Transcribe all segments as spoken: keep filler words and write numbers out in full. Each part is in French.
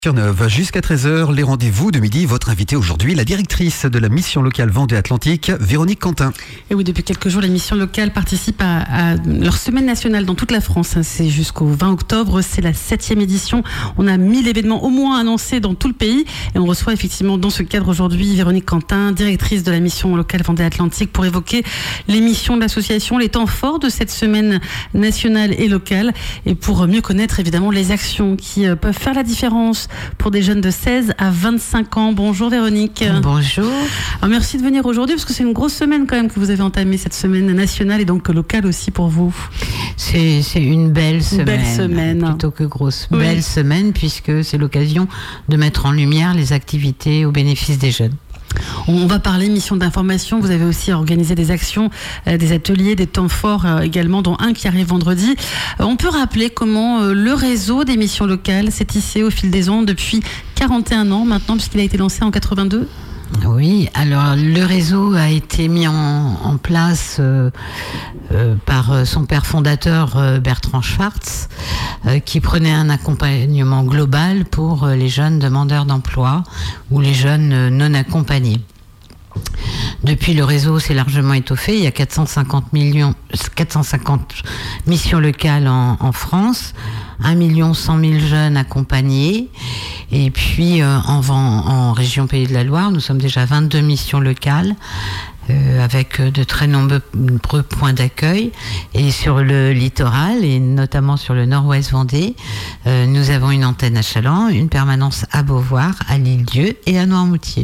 Sur neuf jusqu'à treize heures, les rendez-vous de midi. Votre invitée aujourd'hui, la directrice de la mission locale Vendée Atlantique, Véronique Quentin. Et oui, depuis quelques jours, les missions locales participent à, à leur semaine nationale dans toute la France. C'est jusqu'au vingt octobre, c'est la septième édition. On a mille événements au moins annoncés dans tout le pays. Et on reçoit effectivement dans ce cadre aujourd'hui Véronique Quentin, directrice de la mission locale Vendée Atlantique, pour évoquer les missions de l'association, les temps forts de cette semaine nationale et locale, et pour mieux connaître évidemment les actions qui peuvent faire la différence pour des jeunes de seize à vingt-cinq ans. Bonjour Véronique. Bonjour. Alors merci de venir aujourd'hui parce que c'est une grosse semaine quand même que vous avez entamé, cette semaine nationale et donc locale aussi pour vous. C'est, c'est une belle semaine. Belle semaine. Plutôt que grosse. Oui. Belle semaine puisque c'est l'occasion de mettre en lumière les activités au bénéfice des jeunes. On va parler mission d'information. Vous avez aussi organisé des actions, euh, des ateliers, des temps forts euh, également, dont un qui arrive vendredi. Euh, on peut rappeler comment euh, le réseau des missions locales s'est tissé au fil des ans depuis quarante et un ans maintenant, puisqu'il a été lancé en quatre-vingt-deux. Oui, alors le réseau a été mis en, en place euh, euh, par son père fondateur euh, Bertrand Schwartz, euh, qui prenait un accompagnement global pour euh, les jeunes demandeurs d'emploi ou les jeunes euh, non accompagnés. Depuis, le réseau s'est largement étoffé. Il y a quatre cent cinquante millions, quatre cent cinquante missions locales en, en France, un million cent mille jeunes accompagnés. Et puis, euh, en, en région Pays de la Loire, nous sommes déjà vingt-deux missions locales, euh, avec de très nombreux points d'accueil. Et sur le littoral, et notamment sur le nord-ouest Vendée, euh, nous avons une antenne à Chaland, une permanence à Beauvoir, à l'Île-Dieu et à Noirmoutier.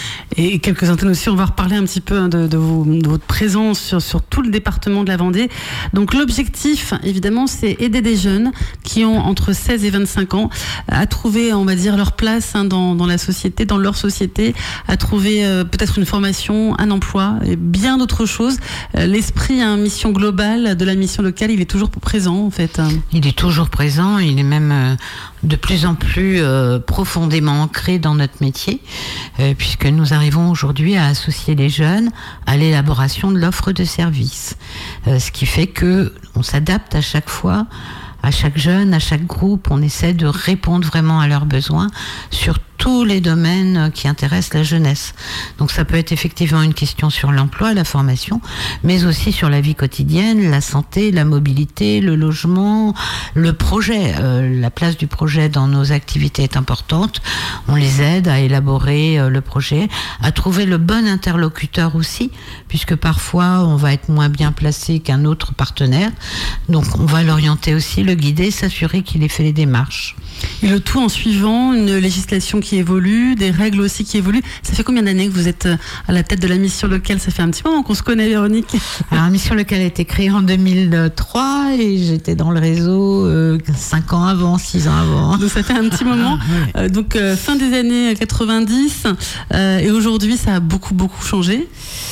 Et quelques antennes aussi, on va reparler un petit peu de, de, vos, de votre présence sur, sur tout le département de la Vendée. Donc l'objectif, évidemment, c'est aider des jeunes qui ont entre seize et vingt-cinq ans à trouver, on va dire, leur place hein, dans, dans la société, dans leur société, à trouver euh, peut-être une formation, un emploi et bien d'autres choses. Euh, l'esprit, hein, mission globale de la mission locale, il est toujours présent en fait. Il est toujours présent, il est même euh, de plus en plus euh, profondément ancré dans notre métier, euh, puisque nous arrivons aujourd'hui à associer les jeunes à l'élaboration de l'offre de services. Euh, ce qui fait que on s'adapte à chaque fois, à chaque jeune, à chaque groupe. On essaie de répondre vraiment à leurs besoins sur tous les domaines qui intéressent la jeunesse. Donc ça peut être effectivement une question sur l'emploi, la formation, mais aussi sur la vie quotidienne, la santé, la mobilité, le logement, le projet. Euh, la place du projet dans nos activités est importante. On les aide à élaborer euh, le projet, à trouver le bon interlocuteur aussi, puisque parfois on va être moins bien placé qu'un autre partenaire. Donc on va l'orienter aussi, le guider, s'assurer qu'il ait fait les démarches. Et le tout en suivant une législation qui évolue, des règles aussi qui évoluent. Ça fait combien d'années que vous êtes à la tête de la mission locale ? Ça fait un petit moment qu'on se connaît, Véronique. Alors, la mission locale a été créée en deux mille trois et j'étais dans le réseau euh, cinq ans avant, six ans avant. Donc ça fait un petit moment. Euh, donc euh, fin des années quatre-vingt-dix euh, et aujourd'hui ça a beaucoup beaucoup changé.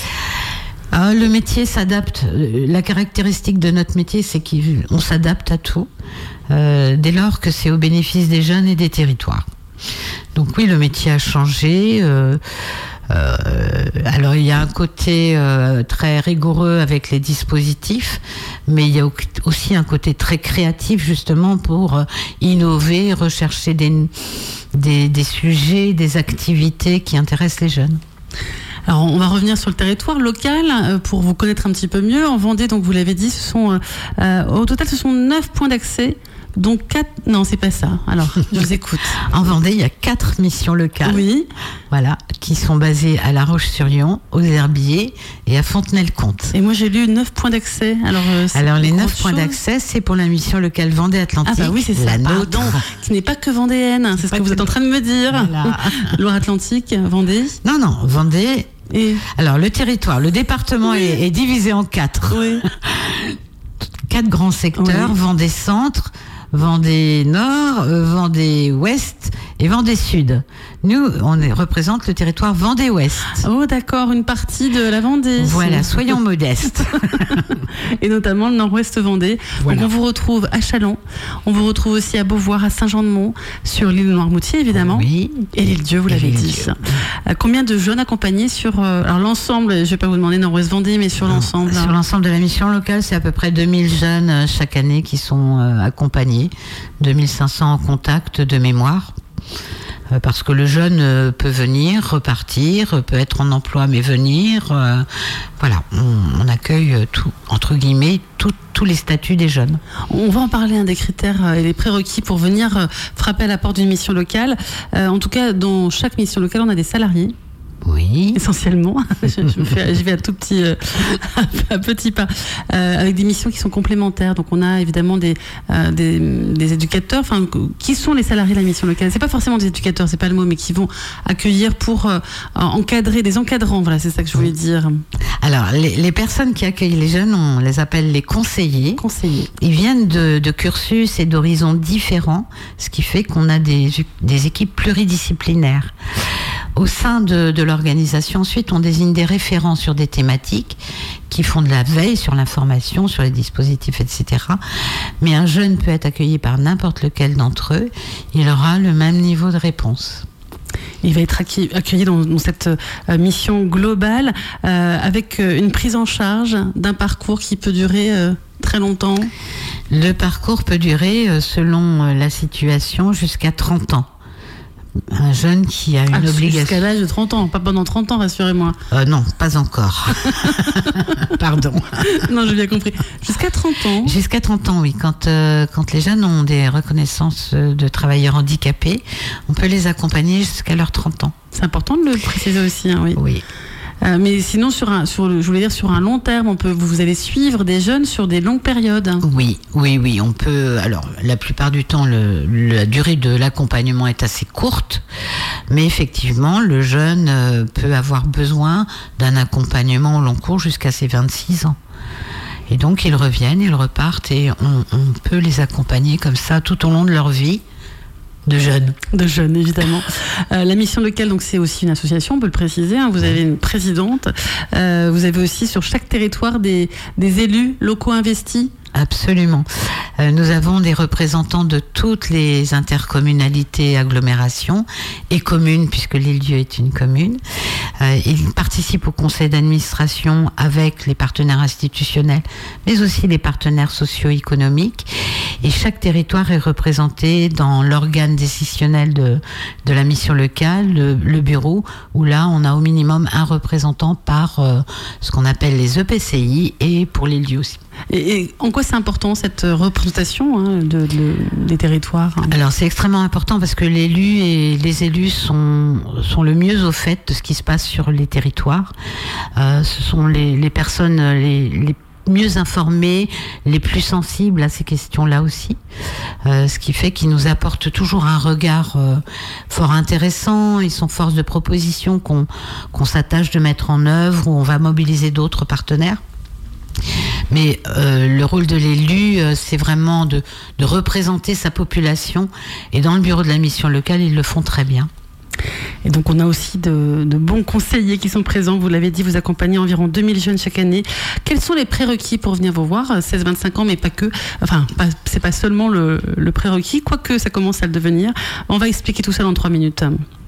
Ah, le métier s'adapte. La caractéristique de notre métier, c'est qu'on s'adapte à tout, euh, dès lors que c'est au bénéfice des jeunes et des territoires. Donc oui, le métier a changé. Euh, euh, alors il y a un côté euh, très rigoureux avec les dispositifs, mais il y a aussi un côté très créatif justement pour euh, innover, rechercher des, des, des sujets, des activités qui intéressent les jeunes. Alors, on va revenir sur le territoire local euh, pour vous connaître un petit peu mieux. En Vendée, donc vous l'avez dit, ce sont euh, au total, ce sont neuf points d'accès. Donc quatre... Non, c'est pas ça. Alors, je vous écoute. En Vendée, il y a quatre missions locales. Oui. Voilà, qui sont basées à La Roche-sur-Yon, aux Herbiers et à Fontenay-le-Comte. Et moi, j'ai lu neuf points d'accès. Alors, euh, Alors les neuf points d'accès, c'est pour la mission locale Vendée Atlantique. Ah bah oui, c'est ça. La nôtre. Pardon, qui n'est pas que vendéenne. C'est, c'est ce que vous êtes en train de me dire. Voilà. Loire-Atlantique, Vendée. Non, non, Vendée. Et... Alors le territoire, le département oui. est, est divisé en quatre. Oui. Quatre grands secteurs, oui. Vendée Centre, Vendée Nord, Vendée Ouest et Vendée Sud. Nous, on est, représente le territoire Vendée Ouest. Oh d'accord, une partie de la Vendée. Voilà, soyons modestes. Et notamment le nord-ouest Vendée. Voilà. Donc on vous retrouve à Chaland, on vous retrouve aussi à Beauvoir, à Saint-Jean-de-Mont, sur l'île de Noirmoutier évidemment. Oui. Et l'île-Dieu, vous et l'avez dit. Dieu. Combien de jeunes accompagnés sur euh, alors l'ensemble, je ne vais pas vous demander nord-ouest Vendée, mais sur non, l'ensemble. Sur l'ensemble de la mission locale, c'est à peu près deux mille jeunes chaque année qui sont euh, accompagnés, deux mille cinq cents en contact de mémoire. Euh, parce que le jeune euh, peut venir, repartir, peut être en emploi mais venir. Euh, voilà, on, on accueille tout, entre guillemets, tout, tous les statuts des jeunes. On va en parler, hein, des critères et des prérequis pour venir euh, frapper à la porte d'une mission locale. Euh, en tout cas, dans chaque mission locale, on a des salariés. Oui. Essentiellement. je, je me fais, j'y vais à tout petit, euh, à petit pas, euh, avec des missions qui sont complémentaires. Donc on a évidemment des, euh, des, des éducateurs. Enfin, qui sont les salariés de la mission locale ? C'est pas forcément des éducateurs, c'est pas le mot, mais qui vont accueillir pour euh, encadrer, des encadrants. Voilà, c'est ça que je voulais dire. Alors, les, les personnes qui accueillent les jeunes, on les appelle les conseillers. Conseillers. Ils viennent de, de cursus et d'horizons différents, ce qui fait qu'on a des, des équipes pluridisciplinaires. Au sein de, de l'organisation, ensuite, on désigne des référents sur des thématiques qui font de la veille sur l'information, sur les dispositifs, et cetera. Mais un jeune peut être accueilli par n'importe lequel d'entre eux. Il aura le même niveau de réponse. Il va être accueilli dans, dans cette euh, mission globale euh, avec euh, une prise en charge d'un parcours qui peut durer euh, très longtemps. Le parcours peut durer, euh, selon euh, la situation, jusqu'à trente ans. Un jeune qui a une ah, obligation. Jusqu'à l'âge de trente ans, pas pendant trente ans, rassurez-moi. Euh, non, pas encore. Pardon. Non, j'ai bien compris. Jusqu'à trente ans. Jusqu'à trente ans, oui. Quand, euh, quand les jeunes ont des reconnaissances de travailleurs handicapés, on peut les accompagner jusqu'à leurs trente ans. C'est important de le préciser aussi, hein, oui. Oui. Euh, mais sinon, sur un, sur, je voulais dire sur un long terme, on peut, vous allez suivre des jeunes sur des longues périodes. Oui, oui, oui. On peut. Alors, la plupart du temps, le, la durée de l'accompagnement est assez courte, mais effectivement, le jeune euh, peut avoir besoin d'un accompagnement au long cours jusqu'à ses vingt-six ans. Et donc, ils reviennent, ils repartent, et on, on peut les accompagner comme ça tout au long de leur vie. De jeunes. De jeunes, évidemment. Euh, la mission locale, donc, c'est aussi une association, on peut le préciser. Hein, vous avez une présidente. Euh, vous avez aussi sur chaque territoire des, des élus locaux investis. Absolument. Euh, nous avons des représentants de toutes les intercommunalités, agglomérations et communes, puisque l'Île-Dieu est une commune. Euh, ils participent au conseil d'administration avec les partenaires institutionnels, mais aussi les partenaires socio-économiques. Et chaque territoire est représenté dans l'organe décisionnel de, de la mission locale, le, le bureau, où là, on a au minimum un représentant par euh, ce qu'on appelle les E P C I et pour l'Île-Dieu aussi. Et, et en quoi c'est important cette représentation, hein, de, de, des territoires, hein ? Alors c'est extrêmement important parce que l'élu et les élus sont, sont le mieux au fait de ce qui se passe sur les territoires. Euh, ce sont les, les personnes les, les mieux informés, les plus sensibles à ces questions-là aussi, euh, ce qui fait qu'ils nous apportent toujours un regard euh, fort intéressant. Ils sont force de proposition qu'on, qu'on s'attache de mettre en œuvre, où on va mobiliser d'autres partenaires. Mais euh, le rôle de l'élu, euh, c'est vraiment de, de représenter sa population, et dans le bureau de la mission locale, ils le font très bien. Et donc on a aussi de, de bons conseillers qui sont présents. Vous l'avez dit, vous accompagnez environ deux mille jeunes chaque année. Quels sont les prérequis pour venir vous voir ? seize vingt-cinq ans, mais pas que. Enfin, pas, c'est pas seulement le, le prérequis, quoique ça commence à le devenir. On va expliquer tout ça dans trois minutes.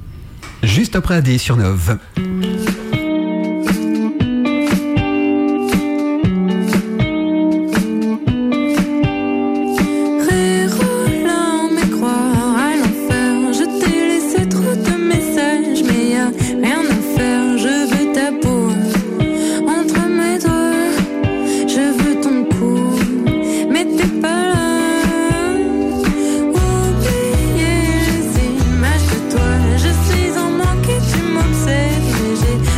Juste après A D sur Nove. Oublier les images de toi, je suis en manque et tu m'obsèdes.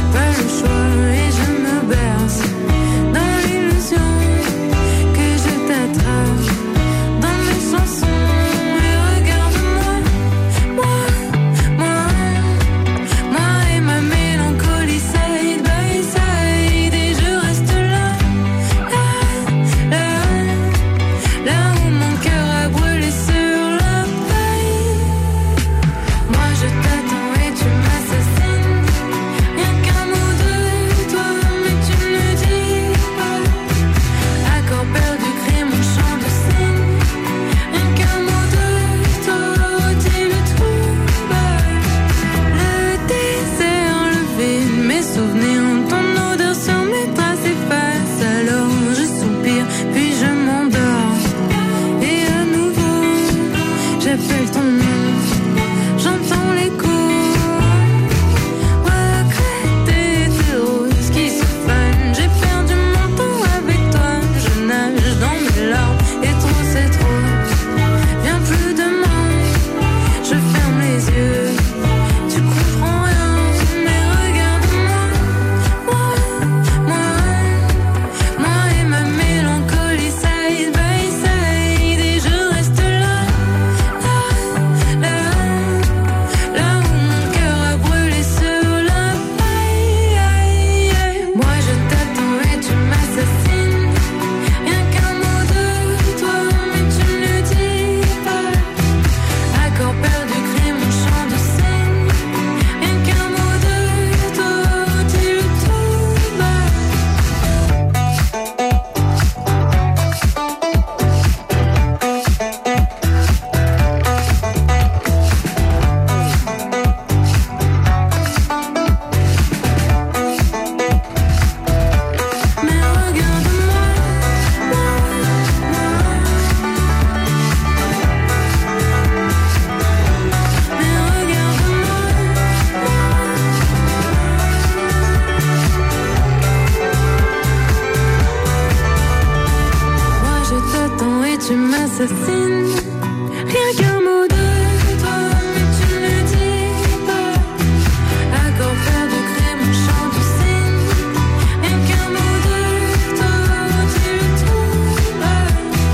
fascine. Rien qu'un mot de toi, mais tu ne le dis pas. Accord faire de gré, mon chant du cygne. Rien qu'un mot de toi, tu le trouves pas.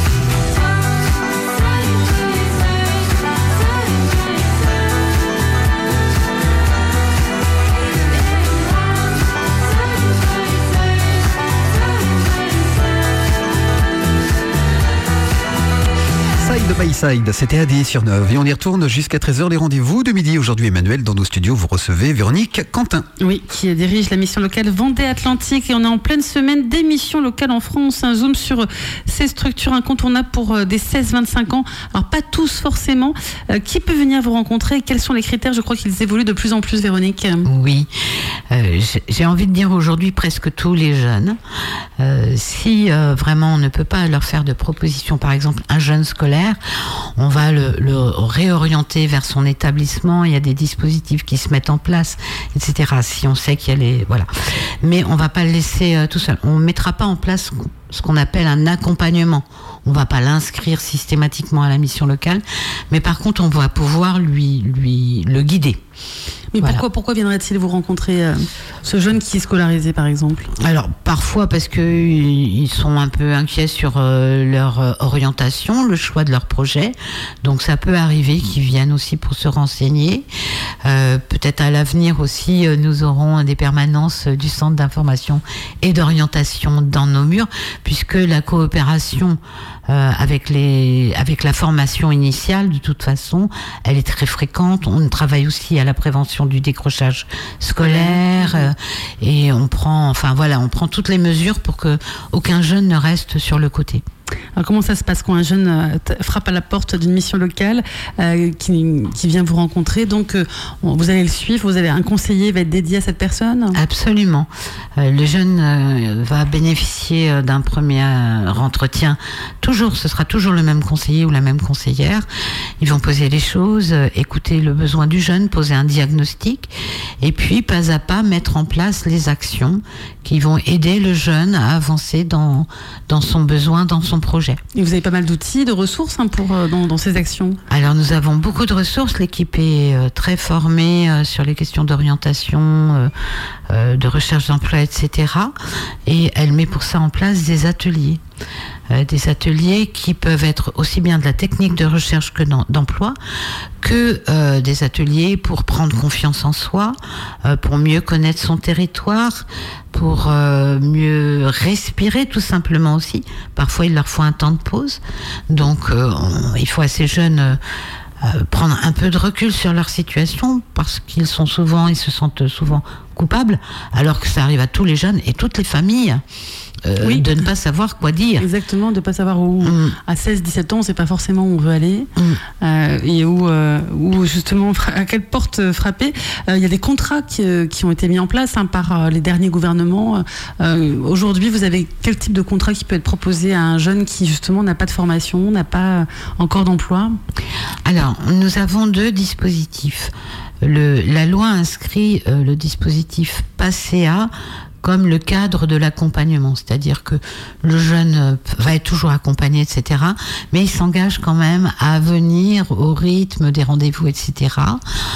Side by Side, c'était A D sur neuf et on y retourne jusqu'à treize heures les rendez-vous de midi. Aujourd'hui, Emmanuel, dans nos studios, vous recevez Véronique Quentin. Oui, qui dirige la mission locale Vendée Atlantique et on est en pleine semaine des missions locales en France. Un zoom sur ces structures incontournables pour des seize vingt-cinq ans. Alors pas tous forcément. Euh, qui peut venir vous rencontrer et quels sont les critères? Je crois qu'ils évoluent de plus en plus, Véronique. Oui, euh, j'ai envie de dire aujourd'hui presque tous les jeunes. Euh, si euh, vraiment on ne peut pas leur faire de proposition, par exemple un jeune scolaire, on va le, le réorienter vers son établissement. Il y a des dispositifs qui se mettent en place, et cetera. Si on sait qu'il y a les... Voilà. Mais on ne va pas le laisser euh, tout seul. On ne mettra pas en place ce qu'on appelle un accompagnement. On ne va pas l'inscrire systématiquement à la mission locale, mais par contre, on va pouvoir lui, lui le guider. Mais voilà. pourquoi, pourquoi viendrait-il vous rencontrer, euh, ce jeune qui est scolarisé, par exemple? Alors, parfois parce qu'ils sont un peu inquiets sur euh, leur orientation, le choix de leur projet. Donc, ça peut arriver qu'ils viennent aussi pour se renseigner. Euh, peut-être à l'avenir aussi, euh, nous aurons des permanences du Centre d'information et d'orientation dans nos murs, puisque la coopération euh, avec, les, avec la formation initiale, de toute façon, elle est très fréquente. On travaille aussi à la prévention du décrochage scolaire euh, et on prend, enfin voilà, on prend toutes les mesures pour que aucun jeune ne reste sur le côté. Alors comment ça se passe quand un jeune euh, frappe à la porte d'une mission locale euh, qui, qui vient vous rencontrer? Donc euh, vous allez le suivre, vous avez un conseiller qui va être dédié à cette personne? Absolument. Euh, le jeune euh, va bénéficier d'un premier entretien. Toujours, ce sera toujours le même conseiller ou la même conseillère. Ils vont poser les choses, euh, écouter le besoin du jeune, poser un diagnostic et puis pas à pas mettre en place les actions qui vont aider le jeune à avancer dans, dans son besoin, dans son projet. Et vous avez pas mal d'outils, de ressources hein, pour, euh, dans, dans ces actions? Alors nous avons beaucoup de ressources. L'équipe est euh, très formée euh, sur les questions d'orientation, euh, euh, de recherche d'emploi, et cetera. Et elle met pour ça en place des ateliers. Euh, des ateliers qui peuvent être aussi bien de la technique de recherche que d'emploi, que euh, des ateliers pour prendre confiance en soi, euh, pour mieux connaître son territoire, pour euh, mieux respirer tout simplement aussi. Parfois, il leur faut un temps de pause. Donc, euh, on, il faut à ces jeunes euh, euh, prendre un peu de recul sur leur situation parce qu'ils sont souvent, ils se sentent souvent coupables, alors que ça arrive à tous les jeunes et toutes les familles. Euh, oui. De ne pas savoir quoi dire. Exactement, de ne pas savoir où, mm. à seize dix-sept ans, on ne sait pas forcément où on veut aller, mm. euh, et où, euh, où justement, à quelle porte frapper. Il euh, y a des contrats qui, euh, qui ont été mis en place hein, par euh, les derniers gouvernements. Euh, aujourd'hui, vous avez quel type de contrat qui peut être proposé à un jeune qui justement n'a pas de formation, n'a pas encore d'emploi? Alors, nous avons deux dispositifs. Le, la loi inscrit euh, le dispositif PASSEA comme le cadre de l'accompagnement, c'est-à-dire que le jeune va être toujours accompagné, et cetera, mais il s'engage quand même à venir au rythme des rendez-vous, et cetera.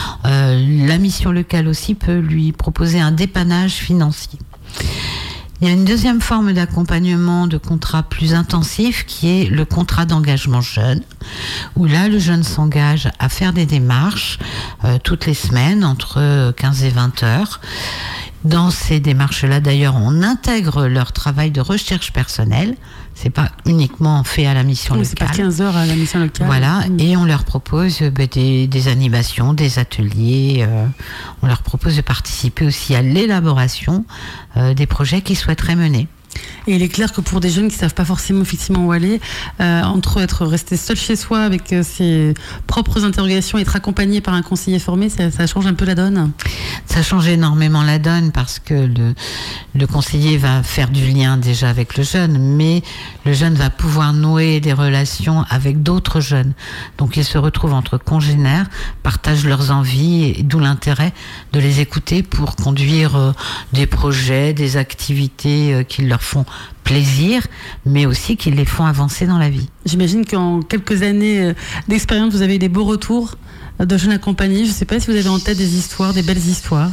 Euh, la mission locale aussi peut lui proposer un dépannage financier. Il y a une deuxième forme d'accompagnement, de contrat plus intensif, qui est le contrat d'engagement jeune, où là, le jeune s'engage à faire des démarches euh, toutes les semaines, entre quinze et vingt heures. Dans ces démarches-là, d'ailleurs, on intègre leur travail de recherche personnelle. C'est pas uniquement fait à la mission oui, locale. C'est pas quinze heures à la mission locale. Voilà, mmh. Et on leur propose euh, bah, des, des animations, des ateliers. Euh, on leur propose de participer aussi à l'élaboration euh, des projets qu'ils souhaiteraient mener. Et il est clair que pour des jeunes qui ne savent pas forcément effectivement où aller, euh, entre être resté seul chez soi avec euh, ses propres interrogations et être accompagné par un conseiller formé, ça, ça change un peu la donne. Ça change énormément la donne parce que le, le conseiller va faire du lien déjà avec le jeune, mais le jeune va pouvoir nouer des relations avec d'autres jeunes. Donc ils se retrouvent entre congénères, partagent leurs envies, et d'où l'intérêt de les écouter pour conduire euh, des projets, des activités euh, qui leur font plaisir, mais aussi qui les font avancer dans la vie. J'imagine qu'en quelques années d'expérience, vous avez eu des beaux retours de jeunes accompagnés. Je ne sais pas si vous avez en tête des histoires, des belles histoires.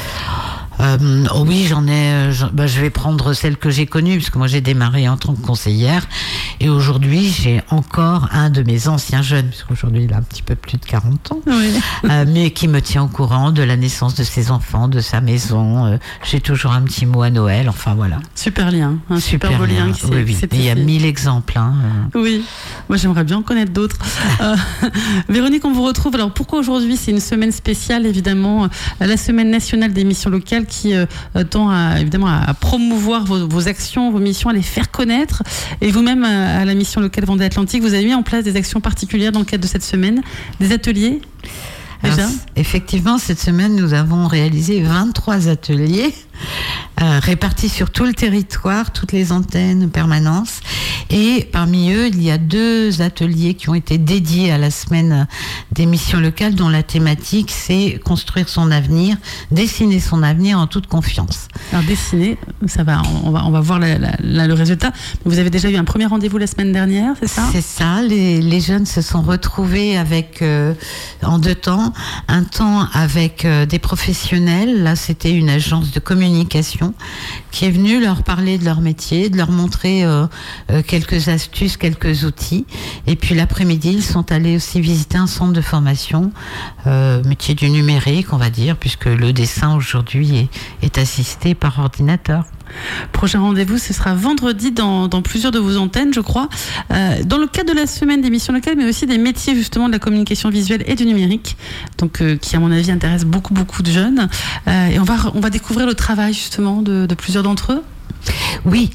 Euh, oh oui, j'en ai. Je, bah, je vais prendre celle que j'ai connue, puisque moi j'ai démarré en tant que conseillère, et aujourd'hui j'ai encore un de mes anciens jeunes, puisqu'aujourd'hui il a un petit peu plus de quarante ans, Oui. euh, mais qui me tient au courant de la naissance de ses enfants, de sa maison. Euh, j'ai toujours un petit mot à Noël. Enfin voilà. Super lien, un super, super beau lien. Qui oui, oui. Qui il y a mille exemples. Hein. Oui, moi j'aimerais bien en connaître d'autres. euh, Véronique, on vous retrouve. Alors pourquoi aujourd'hui c'est une semaine spéciale, évidemment, la semaine nationale des missions locales, qui euh, tend à, évidemment à promouvoir vos, vos actions, vos missions, à les faire connaître. Et vous-même, à, à la mission locale Vendée Atlantique, vous avez mis en place des actions particulières dans le cadre de cette semaine, des ateliers déjà. Alors, effectivement, cette semaine, nous avons réalisé vingt-trois ateliers euh, répartis sur tout le territoire, toutes les antennes, permanences. Et parmi eux, il y a deux ateliers qui ont été dédiés à la semaine des missions locales, dont la thématique, c'est construire son avenir, dessiner son avenir en toute confiance. Alors dessiner, ça va, on va, on va voir la, la, la, le résultat. Vous avez déjà eu un premier rendez-vous la semaine dernière, c'est ça ? C'est ça. Les, les jeunes se sont retrouvés avec, euh, en deux temps, un temps avec euh, des professionnels. Là, c'était une agence de communication qui est venue leur parler de leur métier, de leur montrer euh, euh, quelques astuces, quelques outils. Et puis l'après-midi, ils sont allés aussi visiter un centre de formation, euh, métier du numérique, on va dire, puisque le dessin aujourd'hui est, est assisté par ordinateur. Prochain rendez-vous, ce sera vendredi dans, dans plusieurs de vos antennes, je crois. Euh, dans le cadre de la semaine des missions locales, mais aussi des métiers justement de la communication visuelle et du numérique, donc euh, qui à mon avis intéresse beaucoup beaucoup de jeunes. Euh, et on va on va découvrir le travail justement de, de plusieurs d'entre eux. Oui,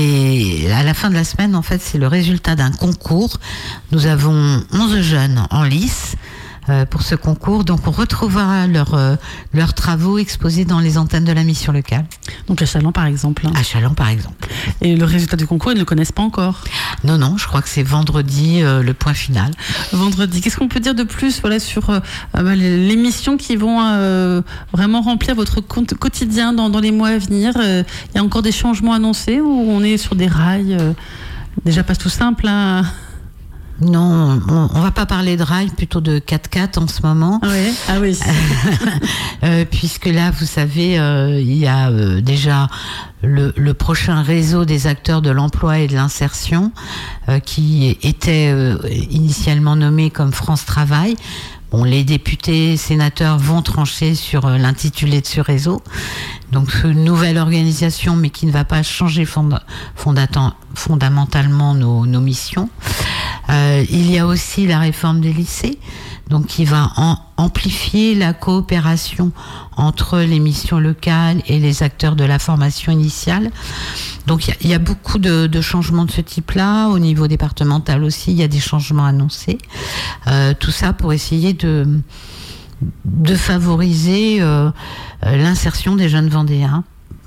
les, à la fin de la semaine, en fait, c'est le résultat d'un concours. Nous avons onze jeunes en lice euh, pour ce concours. Donc, on retrouvera leur, euh, leurs travaux exposés dans les antennes de la mission locale. Donc, à Chaland, par exemple. À Chaland, par exemple. Et le résultat du concours, ils ne le connaissent pas encore. Non, non, je crois que c'est vendredi euh, le point final. Vendredi. Qu'est-ce qu'on peut dire de plus, voilà, sur euh, les, les missions qui vont euh, vraiment remplir votre compte quotidien dans, dans les mois à venir? Il euh, y a encore des changements annoncés ou on est sur des rails euh, déjà pas tout simple, hein? Non, on, on va pas parler de rail, plutôt de quatre-quatre en ce moment. Oui. Ah oui. euh, puisque là, vous savez, euh, il y a euh, déjà le, le prochain réseau des acteurs de l'emploi et de l'insertion, euh, qui était euh, initialement nommé comme France Travail. Bon, les députés, sénateurs vont trancher sur euh, l'intitulé de ce réseau. Donc, une nouvelle organisation, mais qui ne va pas changer fonda- fondata- fondamentalement nos, nos missions. Euh, il y a aussi la réforme des lycées, donc qui va en, amplifier la coopération entre les missions locales et les acteurs de la formation initiale. Donc, il y, y a beaucoup de, de changements de ce type-là. Au niveau départemental aussi, il y a des changements annoncés. Euh, tout ça pour essayer de, de favoriser euh, l'insertion des jeunes Vendéens.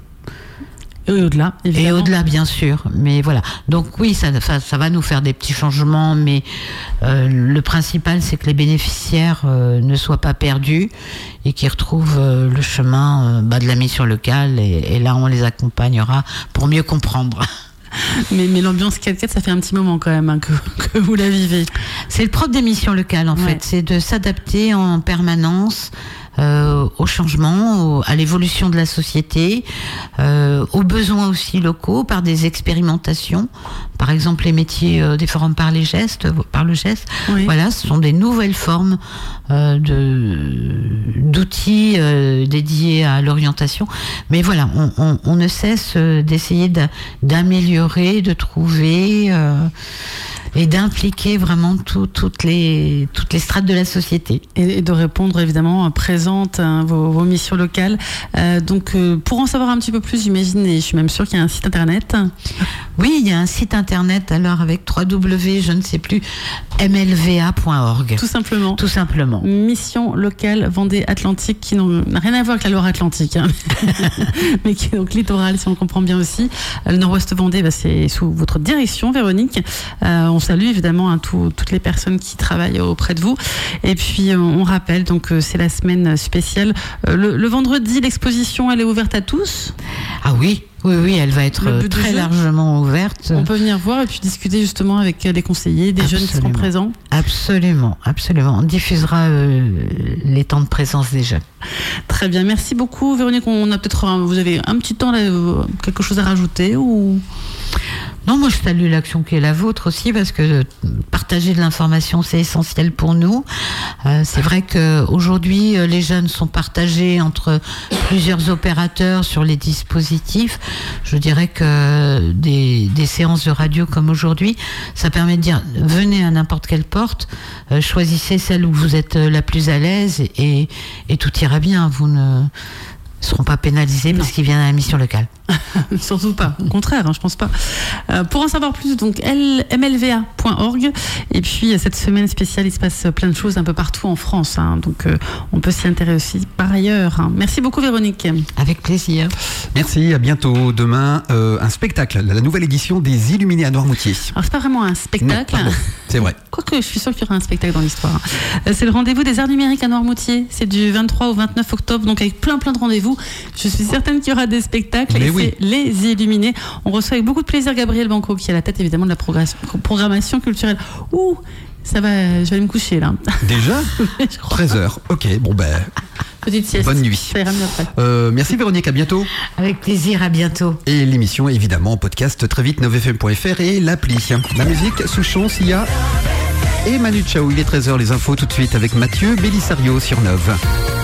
Et au-delà, évidemment. Et au-delà, bien sûr. Mais voilà. Donc oui, ça, ça, ça va nous faire des petits changements, mais euh, le principal, c'est que les bénéficiaires euh, ne soient pas perdus et qu'ils retrouvent euh, le chemin euh, bah, de la mission locale. Et, et là, on les accompagnera pour mieux comprendre. Mais, mais l'ambiance quatre-quatre, ça fait un petit moment quand même hein, que, que vous la vivez. C'est le propre des missions locales, en ouais. fait. C'est de s'adapter en permanence Euh, au changement, au, à l'évolution de la société, euh, aux besoins aussi locaux par des expérimentations. Par exemple, les métiers euh, des forums par les gestes, par le geste. Oui. Voilà, ce sont des nouvelles formes euh, de, d'outils euh, dédiés à l'orientation. Mais voilà, on, on, on ne cesse d'essayer de, d'améliorer, de trouver euh, et d'impliquer vraiment tout, toutes les toutes les strates de la société. Et, et de répondre évidemment présente hein, vos, vos missions locales. Euh, donc euh, pour en savoir un petit peu plus, j'imagine, et je suis même sûre qu'il y a un site internet. Oui, il y a un site internet alors avec w w w, je ne sais plus, m l v a point org. Tout simplement. Tout simplement. Mission locale Vendée Atlantique qui n'a rien à voir avec la Loire-Atlantique, hein, mais qui est donc littorale, si on le comprend bien aussi. Le Nord-Ouest Vendée, bah, c'est sous votre direction, Véronique. Euh, on salue évidemment hein, tout, toutes les personnes qui travaillent auprès de vous. Et puis on rappelle donc c'est la semaine spéciale. Le, le vendredi, l'exposition elle est ouverte à tous. Ah oui. Oui, oui, elle va être très largement ouverte. On peut venir voir et puis discuter justement avec les conseillers, des absolument. Jeunes qui seront présents. Absolument, absolument. On diffusera euh, les temps de présence des jeunes. Très bien, merci beaucoup Véronique. On a peut-être, vous avez un petit temps, là, quelque chose à rajouter ou... Non, moi je salue l'action qui est la vôtre aussi parce que partager de l'information c'est essentiel pour nous. Euh, c'est vrai qu'aujourd'hui les jeunes sont partagés entre plusieurs opérateurs sur les dispositifs. Je dirais que des, des séances de radio comme aujourd'hui, ça permet de dire venez à n'importe quelle porte, euh, choisissez celle où vous êtes la plus à l'aise et, et tout ira bien. Vous ne seront pas pénalisés parce qu'ils viennent à la mission locale. Surtout pas, au contraire, hein, je pense pas. Euh, pour en savoir plus, donc m l v a point org. Et puis cette semaine spéciale, il se passe plein de choses un peu partout en France, hein, donc euh, on peut s'y intéresser aussi par ailleurs. Hein. Merci beaucoup Véronique. Avec plaisir. Merci, à bientôt. Demain, euh, un spectacle, la nouvelle édition des Illuminés à Noirmoutier. Alors c'est pas vraiment un spectacle. Non, c'est vrai. Quoique je suis sûre qu'il y aura un spectacle dans l'histoire. Euh, c'est le rendez-vous des arts numériques à Noirmoutier. C'est du vingt-trois au vingt-neuf octobre, donc avec plein plein de rendez-vous. Je suis certaine qu'il y aura des spectacles. Mais et oui. C'est les Illuminés. On reçoit avec beaucoup de plaisir Gabriel Banco, qui est à la tête évidemment de la programmation culturelle. Ouh, ça va, je vais aller me coucher là. Déjà treize heures. Ok, bon ben. Petite sieste. Bonne nuit. Ça ira mieux après. Euh, merci Véronique, à bientôt. Avec plaisir, à bientôt. Et l'émission évidemment en podcast très vite, neuf f m point f r et l'appli. La musique, Souchon, Sia et Manu Chao. Il est treize heures, les infos tout de suite avec Mathieu Bellisario sur Neuve.